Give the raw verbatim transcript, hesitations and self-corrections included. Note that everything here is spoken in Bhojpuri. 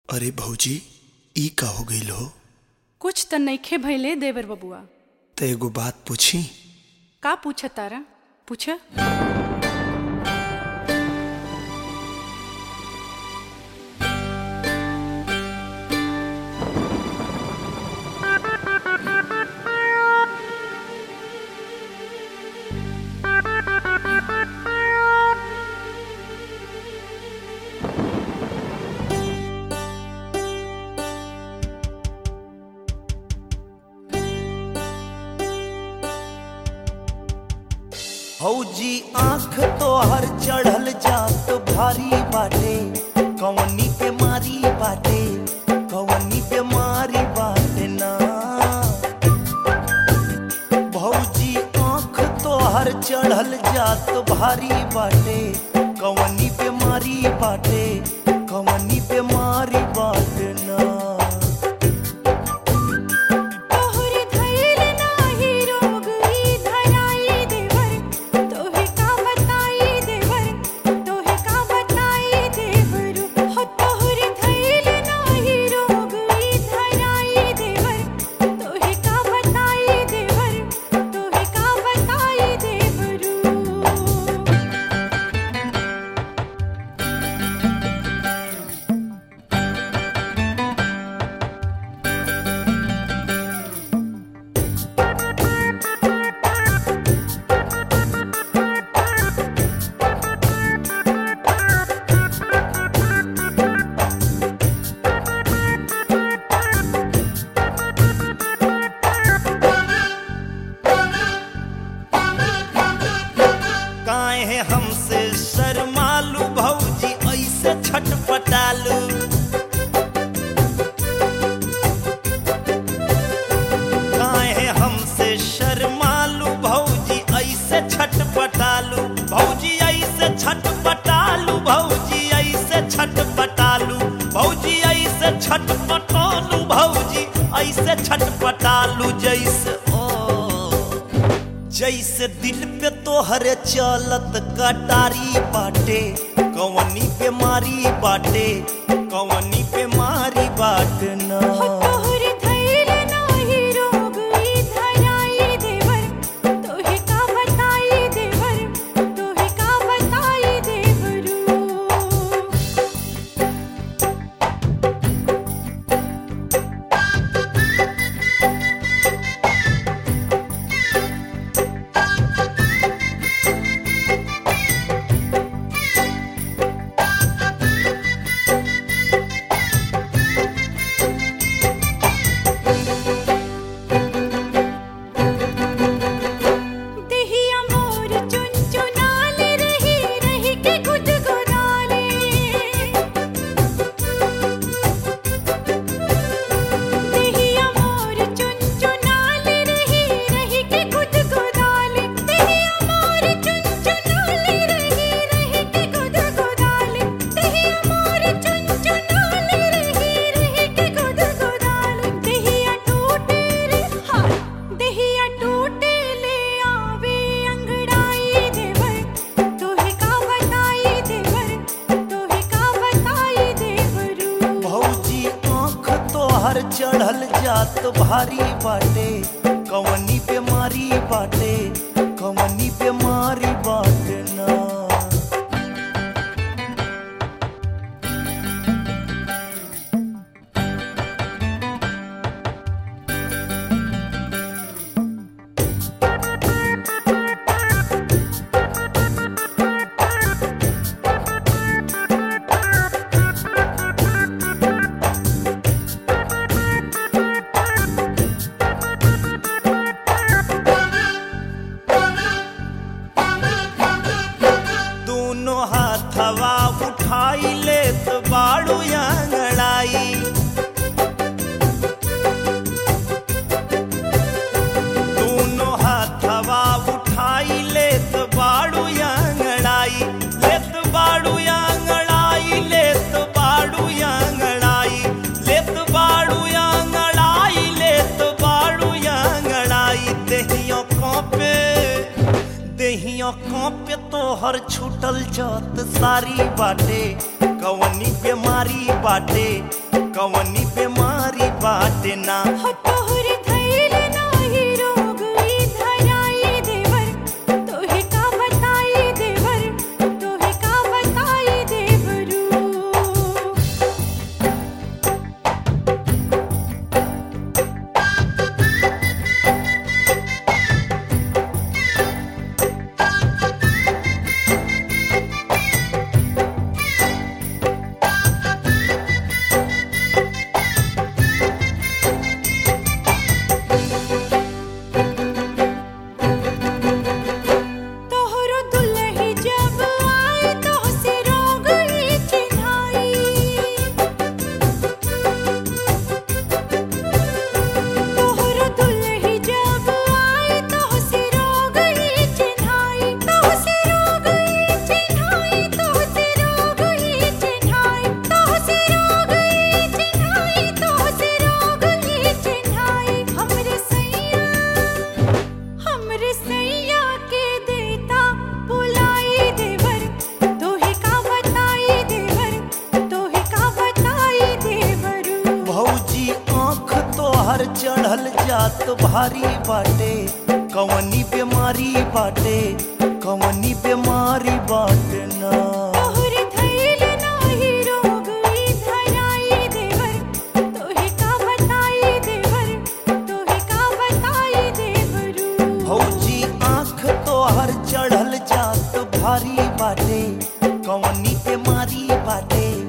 अरे भौजी ई का हो गइल हो? कुछ त नइखे भइले देवर बबुआ। त एगो बात पूछी? का पूछ तारा? पूछ। भौजी आँख तोहर चढ़ल जात भारी बाटे, कवनी पे मारी बाटे, कवनी पे मारी बाटे ना। भौजी आँख तोहर चढ़ल जात भारी बाटे, कवनी पे मारी बाटे, कवनी पे मारी बाटे ना। हमसे शर्मालू भौजी ऐसे छटपटालू, काहे हमसे शर्मालू भौजी ऐसे छटपटालू, भौजी ऐसे छटपटालू, भौजी ऐसे छटपटालू, भौजी ऐसे छटपटालू, भौजी ऐसे छटपटालू जैसे जैसे दिल पे तोहरे चलत कटारी बाटे, कवनी पे मारी बाटे, कवनी पे मारी बाटे ना। चढ़ल जात भारी बाटे, कवनी पे मारी बाटे, कवनी पे मारी बाटे ना। हवा उठाई ले तो बाड़ू अंगड़ाई, दोनों हाथ हवा उठाई ले तो बाड़ू अंगड़ाई, ले तो बाड़ू अंगड़ाई, ले तो बाड़ू अंगड़ाई, ले तो बाड़ू अंगड़ाई, ले तो बाड़ू अंगड़ाई। देहियों कांपे देहियों कांपे तोहर छूटल जात सारी बाटे, कवनी पे मारी बाटे, कवनी बीमारी बाटे ना। हो तोहरे धैल नाही रोग ई धराई देवर, तोहे का बताई देवर, तोहे का बताई देवरू। तोहरो दुल्ही जब आए तोहसे रोग ई चिन्हाई, तोहरो दुल्ही जब आए तोहसे रोग ई चिन्हाई, तोहसे रोग ई चिन्हाई, तोहसे रोग ई चिन्हाई, तोहसे रोग ई चिन्हाई, तोहसे रोग ई चिन्हाई। हमरे सैया हमरे सैया के देता बुलाई देवर, तोहे का बताई देवर, तोहे का बताई देवरू। भौजी आँख तोहर चढ़ल जात भारी बाटे, कवनी बीमारी बाटे, कवनी बीमारी बाटे ना। तोहरे धैल नाही रोग ई धराई देवर, तोहे का बताई देवर, तोहे का बताई देवरू। भौजी आँख तोहर चढ़ल जात भारी बाटे, कवनी बीमारी बाटे,